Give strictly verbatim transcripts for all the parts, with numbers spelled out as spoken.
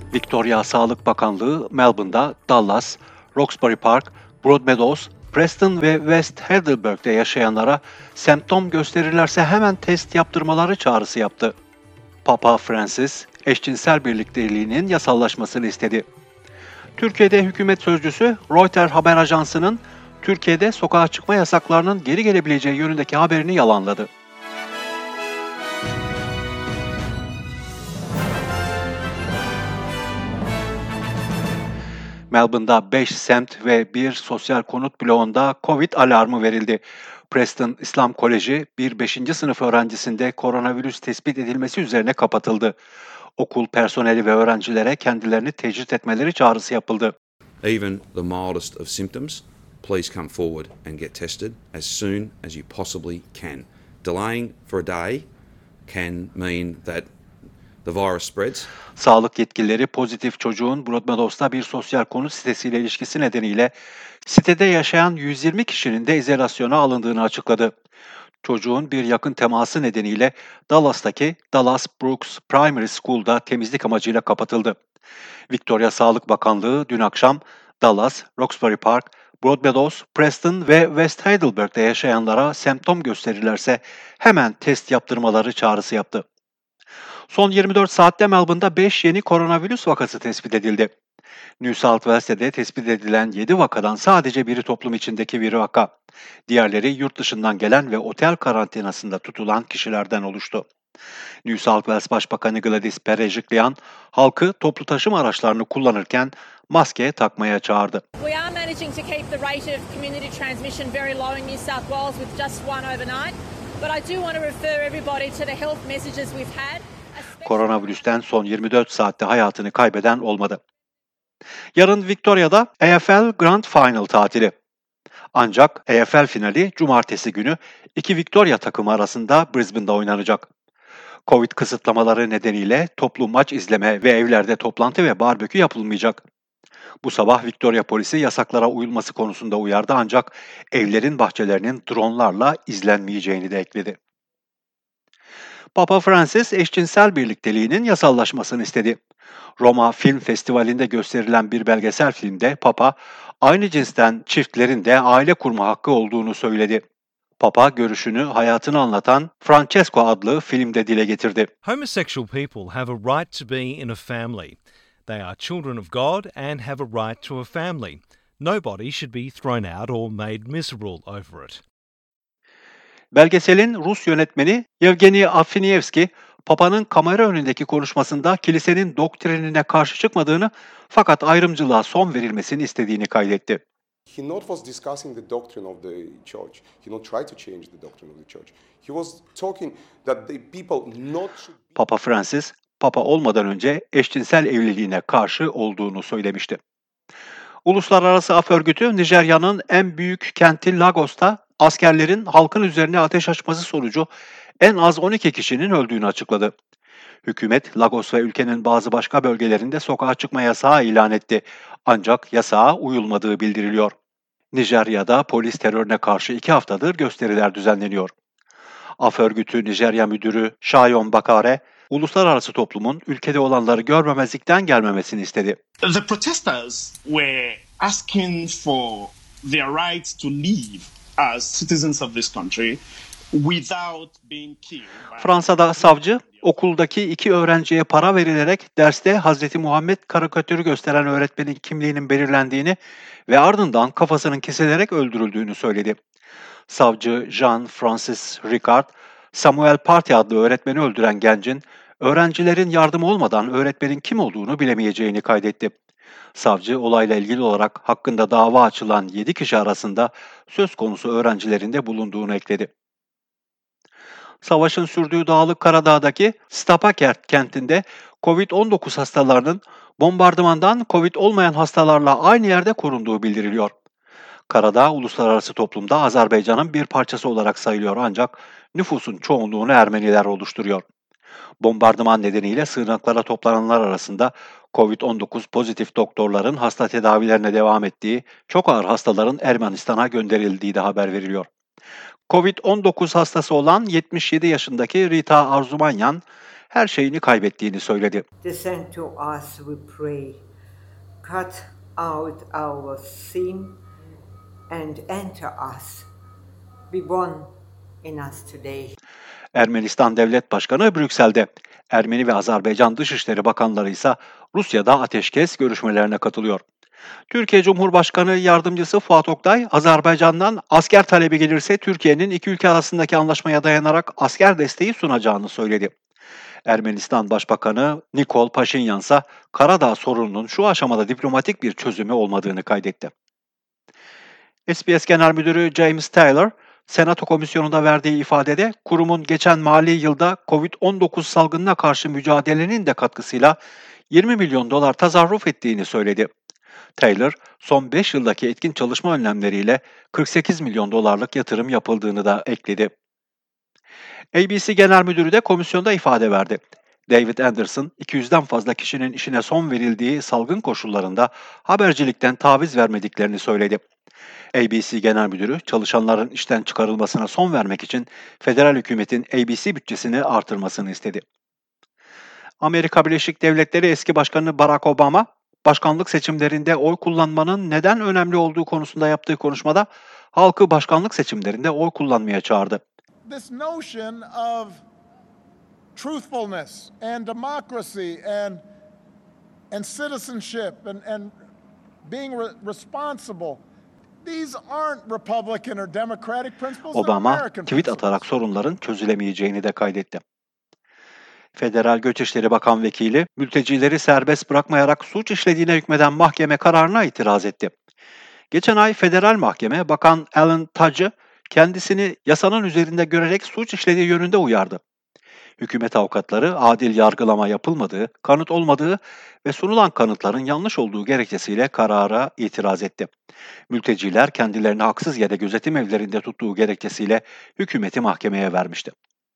Victoria Sağlık Bakanlığı, Melbourne'da, Dallas, Roxbury Park, Broadmeadows, Preston ve West Heidelberg'de yaşayanlara semptom gösterirlerse hemen test yaptırmaları çağrısı yaptı. Papa Francis, eşcinsel birlikteliğinin yasallaşmasını istedi. Türkiye'de hükümet sözcüsü Reuters haber ajansının Türkiye'de sokağa çıkma yasaklarının geri gelebileceği yönündeki haberini yalanladı. Melbourne'da beş semt ve bir sosyal konut bloğunda Covid alarmı verildi. Preston İslam Koleji bir beşinci sınıf öğrencisinde koronavirüs tespit edilmesi üzerine kapatıldı. Okul personeli ve öğrencilere kendilerini tecrit etmeleri çağrısı yapıldı. Even the mildest of symptoms, please come forward and get tested as soon as you possibly can. Delaying for a day can mean that the virus spreads. Sağlık yetkilileri pozitif çocuğun Broadmeadows'ta bir sosyal konut sitesiyle ilişkisi nedeniyle sitede yaşayan yüz yirmi kişinin de izolasyona alındığını açıkladı. Çocuğun bir yakın teması nedeniyle Dallas'taki Dallas Brooks Primary School'da temizlik amacıyla kapatıldı. Victoria Sağlık Bakanlığı dün akşam Dallas, Roxbury Park, Broadmeadows, Preston ve West Heidelberg'de yaşayanlara semptom gösterirlerse hemen test yaptırmaları çağrısı yaptı. Son yirmi dört saatte Melbourne'da beş yeni koronavirüs vakası tespit edildi. New South Wales'te tespit edilen yedi vakadan sadece biri toplum içindeki bir vaka. Diğerleri yurt dışından gelen ve otel karantinasında tutulan kişilerden oluştu. New South Wales Başbakanı Gladys Berejiklian, halkı toplu taşıma araçlarını kullanırken maske takmaya çağırdı. We are managing to keep the rate of community transmission very low in New South Wales with just one overnight. But I do want to refer everybody to the health messages we've had. Koronavirüsten son yirmi dört saatte hayatını kaybeden olmadı. Yarın Victoria'da A F L Grand Final tatili. Ancak A F L finali cumartesi günü iki Victoria takımı arasında Brisbane'da oynanacak. Covid kısıtlamaları nedeniyle toplu maç izleme ve evlerde toplantı ve barbekü yapılmayacak. Bu sabah Victoria polisi yasaklara uyulması konusunda uyardı ancak evlerin bahçelerinin dronlarla izlenmeyeceğini de ekledi. Papa Francis eşcinsel birlikteliğinin yasallaşmasını istedi. Roma Film Festivali'nde gösterilen bir belgesel filmde Papa, aynı cinsten çiftlerin de aile kurma hakkı olduğunu söyledi. Papa görüşünü hayatını anlatan Francesco adlı filmde dile getirdi. Homosexual people have a right to be in a family. They are children of God and have a right to a family. Nobody should be thrown out or made miserable over it. Belgeselin Rus yönetmeni Yevgeny Afinievski, Papa'nın kamera önündeki konuşmasında kilisenin doktrinine karşı çıkmadığını fakat ayrımcılığa son verilmesini istediğini kaydetti. He not was discussing the doctrine of the church. He not tried to change the doctrine of the church. He was talking that the people not should be... Papa Francis, Papa olmadan önce eşcinsel evliliğine karşı olduğunu söylemişti. Uluslararası Af Örgütü, Nijerya'nın en büyük kenti Lagos'ta askerlerin halkın üzerine ateş açması sonucu en az on iki kişinin öldüğünü açıkladı. Hükümet, Lagos ve ülkenin bazı başka bölgelerinde sokağa çıkma yasağı ilan etti. Ancak yasağa uyulmadığı bildiriliyor. Nijerya'da polis terörüne karşı iki haftadır gösteriler düzenleniyor. Af Örgütü Nijerya Müdürü Shayon Bakare, uluslararası toplumun ülkede olanları görmemezlikten gelmemesini istedi. The protesters were asking for their right to live as citizens of this country without being killed. Fransa'da savcı, okuldaki iki öğrenciye para verilerek derste Hazreti Muhammed karikatürü gösteren öğretmenin kimliğinin belirlendiğini ve ardından kafasının kesilerek öldürüldüğünü söyledi. Savcı Jean-Francis Ricard, Samuel Paty adlı öğretmeni öldüren gencin, öğrencilerin yardımı olmadan öğretmenin kim olduğunu bilemeyeceğini kaydetti. Savcı olayla ilgili olarak hakkında dava açılan yedi kişi arasında söz konusu öğrencilerin de bulunduğunu ekledi. Savaşın sürdüğü Dağlık Karadağ'daki Stapakert kentinde kovid on dokuz hastalarının bombardımandan Covid olmayan hastalarla aynı yerde korunduğu bildiriliyor. Karadağ, uluslararası toplumda Azerbaycan'ın bir parçası olarak sayılıyor ancak nüfusun çoğunluğunu Ermeniler oluşturuyor. Bombardıman nedeniyle sığınaklara toplananlar arasında kovid on dokuz pozitif doktorların hasta tedavilerine devam ettiği, çok ağır hastaların Ermenistan'a gönderildiği de haber veriliyor. kovid on dokuz hastası olan yetmiş yedi yaşındaki Rita Arzumanyan, her şeyini kaybettiğini söyledi. Descend to us, we pray. Cut out our sin and enter us. Be born in us today. Ermenistan Devlet Başkanı Brüksel'de. Ermeni ve Azerbaycan Dışişleri Bakanları ise Rusya'da ateşkes görüşmelerine katılıyor. Türkiye Cumhurbaşkanı Yardımcısı Fuat Oktay, Azerbaycan'dan asker talebi gelirse Türkiye'nin iki ülke arasındaki anlaşmaya dayanarak asker desteği sunacağını söyledi. Ermenistan Başbakanı Nikol Paşinyan ise Karadağ sorununun şu aşamada diplomatik bir çözümü olmadığını kaydetti. S B S Genel Müdürü James Taylor, Senato Komisyonu'nda verdiği ifadede kurumun geçen mali yılda kovid on dokuz salgınına karşı mücadelenin de katkısıyla yirmi milyon dolar tasarruf ettiğini söyledi. Taylor, son beş yıldaki etkin çalışma önlemleriyle kırk sekiz milyon dolarlık yatırım yapıldığını da ekledi. A B C Genel Müdürü de komisyonda ifade verdi. David Anderson, iki yüzden fazla kişinin işine son verildiği salgın koşullarında habercilikten taviz vermediklerini söyledi. A B C Genel Müdürü, çalışanların işten çıkarılmasına son vermek için federal hükümetin A B C bütçesini artırmasını istedi. Amerika Birleşik Devletleri eski başkanı Barack Obama, başkanlık seçimlerinde oy kullanmanın neden önemli olduğu konusunda yaptığı konuşmada halkı başkanlık seçimlerinde oy kullanmaya çağırdı. This notion of truthfulness and democracy and and citizenship and and being re- responsible. These aren't Republican or Democratic principles. They're Obama, American tweet principles. atarak sorunların çözülemeyeceğini de kaydetti. Federal Göç İşleri Bakan Vekili, mültecileri serbest bırakmayarak suç işlediğine hükmeden mahkeme kararına itiraz etti. Geçen ay federal mahkeme, Bakan Alan Tudge'ı kendisini yasanın üzerinde görerek suç işlediği yönünde uyardı. Hükümet avukatları, adil yargılama yapılmadığı, kanıt olmadığı ve sunulan kanıtların yanlış olduğu gerekçesiyle karara itiraz etti. Mülteciler kendilerini haksız yere gözetim evlerinde tuttuğu gerekçesiyle hükümeti mahkemeye vermişti.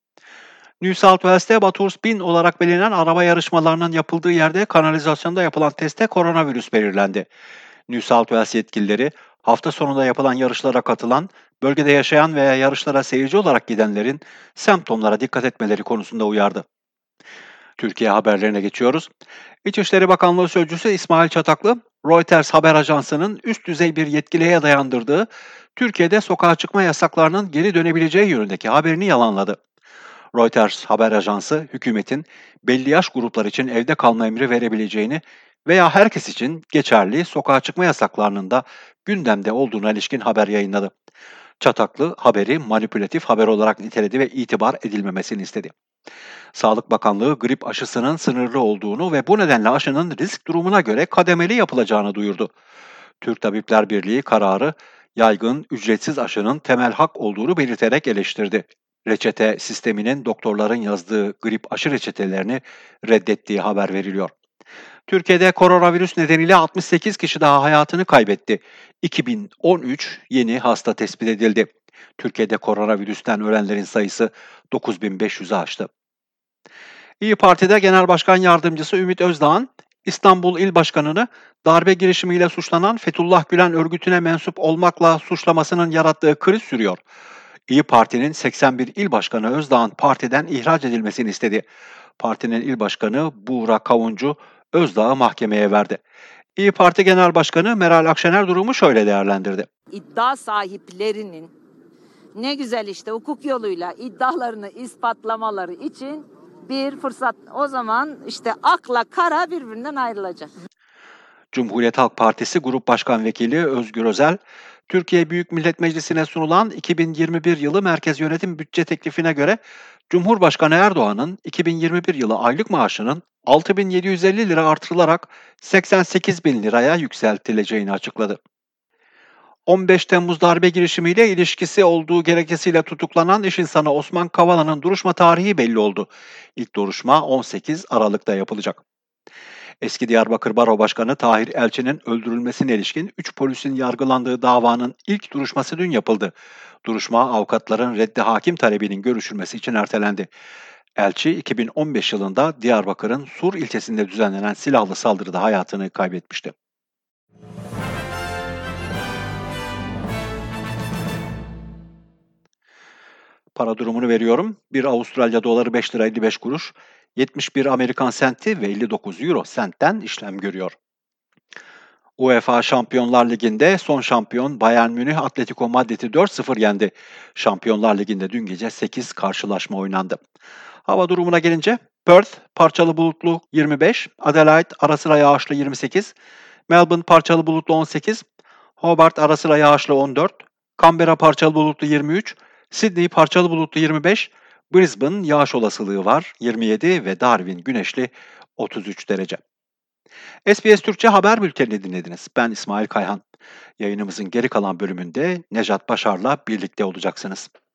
New South Wales'te Bathurst bin olarak bilinen araba yarışmalarının yapıldığı yerde kanalizasyonda yapılan testte koronavirüs belirlendi. New South Wales yetkilileri hafta sonunda yapılan yarışlara katılan, bölgede yaşayan veya yarışlara seyirci olarak gidenlerin semptomlara dikkat etmeleri konusunda uyardı. Türkiye haberlerine geçiyoruz. İçişleri Bakanlığı Sözcüsü İsmail Çataklı, Reuters haber ajansının üst düzey bir yetkiliye dayandırdığı Türkiye'de sokağa çıkma yasaklarının geri dönebileceği yönündeki haberini yalanladı. Reuters haber ajansı, hükümetin belli yaş grupları için evde kalma emri verebileceğini veya herkes için geçerli sokağa çıkma yasaklarının da gündemde olduğuna ilişkin haber yayınladı. Çataklı haberi manipülatif haber olarak niteledi ve itibar edilmemesini istedi. Sağlık Bakanlığı grip aşısının sınırlı olduğunu ve bu nedenle aşının risk durumuna göre kademeli yapılacağını duyurdu. Türk Tabipler Birliği kararı yaygın, ücretsiz aşının temel hak olduğunu belirterek eleştirdi. Reçete sisteminin doktorların yazdığı grip aşı reçetelerini reddettiği haber veriliyor. Türkiye'de koronavirüs nedeniyle altmış sekiz kişi daha hayatını kaybetti. iki bin on üç yeni hasta tespit edildi. Türkiye'de koronavirüsten ölenlerin sayısı dokuz bin beş yüzü aştı. İYİ Parti'de Genel Başkan Yardımcısı Ümit Özdağ'ın İstanbul İl Başkanı'nı darbe girişimiyle suçlanan Fethullah Gülen örgütüne mensup olmakla suçlamasının yarattığı kriz sürüyor. İYİ Parti'nin seksen bir il başkanı Özdağ'ın partiden ihraç edilmesini istedi. Partinin il başkanı Buğra Kavuncu Özdağ'ı mahkemeye verdi. İYİ Parti Genel Başkanı Meral Akşener durumu şöyle değerlendirdi. İddia sahiplerinin ne güzel işte hukuk yoluyla iddialarını ispatlamaları için bir fırsat. O zaman işte akla kara birbirinden ayrılacak. Cumhuriyet Halk Partisi Grup Başkan Vekili Özgür Özel, Türkiye Büyük Millet Meclisi'ne sunulan iki bin yirmi bir yılı Merkez Yönetim Bütçe Teklifine göre Cumhurbaşkanı Erdoğan'ın iki bin yirmi bir yılı aylık maaşının altı bin yedi yüz elli lira artırılarak seksen sekiz bin liraya yükseltileceğini açıkladı. on beş Temmuz darbe girişimiyle ilişkisi olduğu gerekçesiyle tutuklanan iş insanı Osman Kavala'nın duruşma tarihi belli oldu. İlk duruşma on sekiz Aralık'ta yapılacak. Eski Diyarbakır Baro Başkanı Tahir Elçi'nin öldürülmesine ilişkin üç polisin yargılandığı davanın ilk duruşması dün yapıldı. Duruşma avukatların reddi hakim talebinin görüşülmesi için ertelendi. Elçi iki bin on beş yılında Diyarbakır'ın Sur ilçesinde düzenlenen silahlı saldırıda hayatını kaybetmişti. Para durumunu veriyorum. bir Avustralya doları beş lira elli beş kuruş, yetmiş bir Amerikan senti ve elli dokuz euro sentten işlem görüyor. UEFA Şampiyonlar Ligi'nde son şampiyon Bayern Münih Atletico Madrid'i dört sıfır yendi. Şampiyonlar Ligi'nde dün gece sekiz karşılaşma oynandı. Hava durumuna gelince Perth parçalı bulutlu yirmi beş, Adelaide ara sıra yağışlı yirmi sekiz, Melbourne parçalı bulutlu on sekiz, Hobart ara sıra yağışlı on dört, Canberra parçalı bulutlu yirmi üç, Sydney parçalı bulutlu yirmi beş, Brisbane yağış olasılığı var yirmi yedi ve Darwin güneşli otuz üç derece. S B S Türkçe haber bültenini dinlediniz. Ben İsmail Kayhan. Yayınımızın geri kalan bölümünde Nejat Başar'la birlikte olacaksınız.